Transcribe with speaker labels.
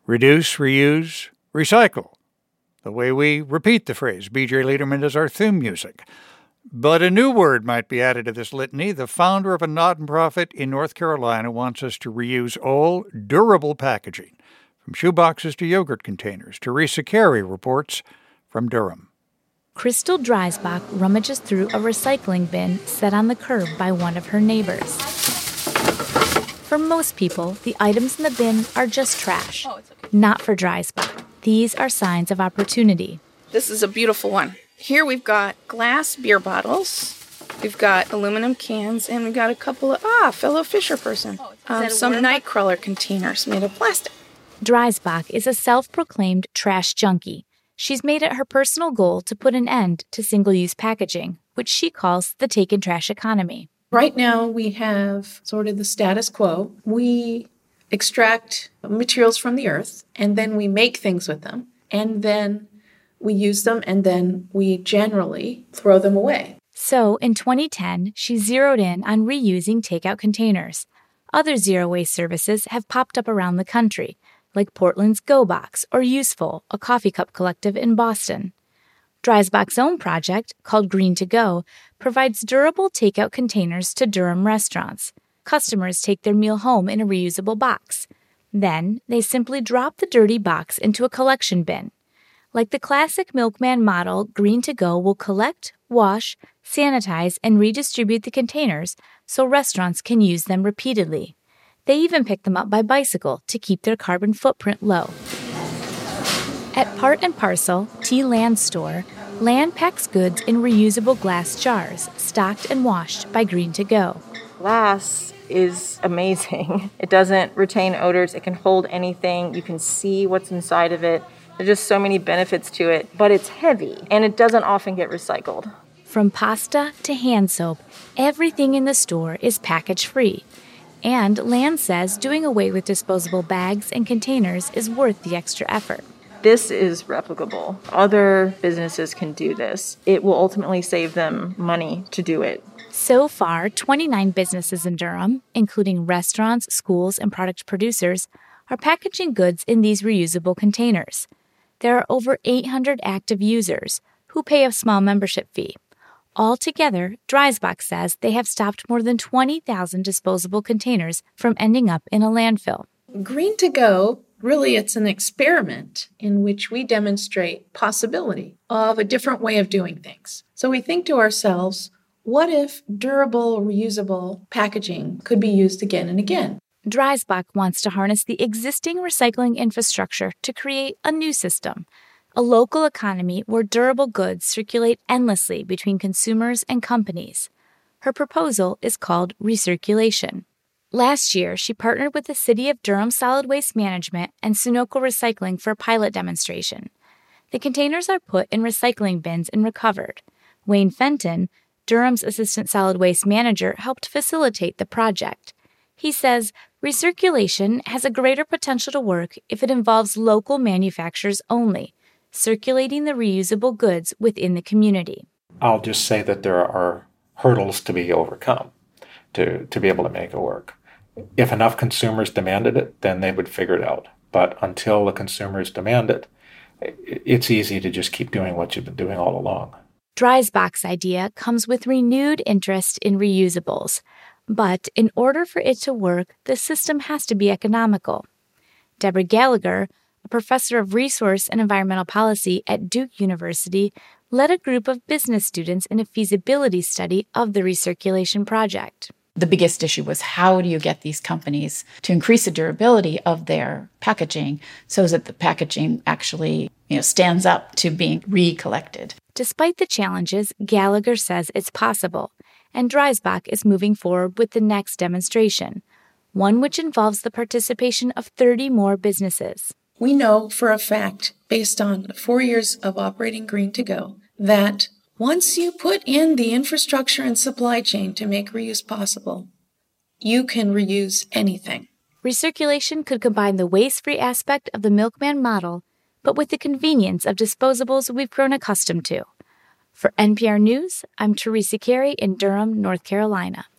Speaker 1: Reduce, reuse, recycle. The way we repeat the phrase. B.J. Lederman is our theme music. But a new word might be added to this litany. The founder of a nonprofit in North Carolina wants us to reuse all durable packaging, from shoeboxes to yogurt containers. Teresa Carey reports from Durham.
Speaker 2: Crystal Dreisbach rummages through a recycling bin set on the curb by one of her neighbors. For most people, the items in the bin are just trash. Not for Dreisbach. These are signs of opportunity.
Speaker 3: This is a beautiful one. Here we've got glass beer bottles, we've got aluminum cans, and we've got a couple of, fellow Fisher person, some Nightcrawler containers made of plastic.
Speaker 2: Dreisbach is a self-proclaimed trash junkie. She's made it her personal goal to put an end to single-use packaging, which she calls the take-and-trash economy.
Speaker 4: Right now we have sort of the status quo. We extract materials from the earth, and then we make things with them, and then we use them, and then we generally throw them away.
Speaker 2: So, in 2010, she zeroed in on reusing takeout containers. Other zero-waste services have popped up around the country, like Portland's GoBox or Useful, a coffee cup collective in Boston. Dreisbach's own project, called Green to Go, provides durable takeout containers to Durham restaurants. Customers take their meal home in a reusable box. Then, they simply drop the dirty box into a collection bin. Like the classic Milkman model, Green to Go will collect, wash, sanitize, and redistribute the containers so restaurants can use them repeatedly. They even pick them up by bicycle to keep their carbon footprint low. At Part and Parcel, T. Land Store, Land packs goods in reusable glass jars, stocked and washed by Green to Go.
Speaker 5: Glass is amazing. It doesn't retain odors. It can hold anything. You can see what's inside of it. There's just so many benefits to it, but it's heavy, and it doesn't often get recycled.
Speaker 2: From pasta to hand soap, everything in the store is package-free. And Land says doing away with disposable bags and containers is worth the extra effort.
Speaker 5: This is replicable. Other businesses can do this. It will ultimately save them money to do it.
Speaker 2: So far, 29 businesses in Durham, including restaurants, schools, and product producers, are packaging goods in these reusable containers. There are over 800 active users who pay a small membership fee. Altogether, Dreisbach says they have stopped more than 20,000 disposable containers from ending up in a landfill.
Speaker 4: Green to Go, really it's an experiment in which we demonstrate possibility of a different way of doing things. So we think to ourselves, what if durable, reusable packaging could be used again and again?
Speaker 2: Dreisbach wants to harness the existing recycling infrastructure to create a new system, a local economy where durable goods circulate endlessly between consumers and companies. Her proposal is called recirculation. Last year, she partnered with the City of Durham Solid Waste Management and Sunoco Recycling for a pilot demonstration. The containers are put in recycling bins and recovered. Wayne Fenton, Durham's assistant solid waste manager, helped facilitate the project. He says recirculation has a greater potential to work if it involves local manufacturers only, circulating the reusable goods within the community.
Speaker 6: I'll just say that there are hurdles to be overcome to be able to make it work. If enough consumers demanded it, then they would figure it out. But until the consumers demand it, it's easy to just keep doing what you've been doing all along.
Speaker 2: Dreisbach's idea comes with renewed interest in reusables. But in order for it to work, the system has to be economical. Deborah Gallagher, a professor of resource and environmental policy at Duke University, led a group of business students in a feasibility study of the recirculation project.
Speaker 7: The biggest issue was how do you get these companies to increase the durability of their packaging so that the packaging actually stands up to being recollected.
Speaker 2: Despite the challenges, Gallagher says it's possible, and Dreisbach is moving forward with the next demonstration, one which involves the participation of 30 more businesses.
Speaker 4: We know for a fact, based on 4 years of operating Green to Go, that once you put in the infrastructure and supply chain to make reuse possible, you can reuse anything.
Speaker 2: Recirculation could combine the waste-free aspect of the Milkman model, but with the convenience of disposables we've grown accustomed to. For NPR News, I'm Teresa Carey in Durham, North Carolina.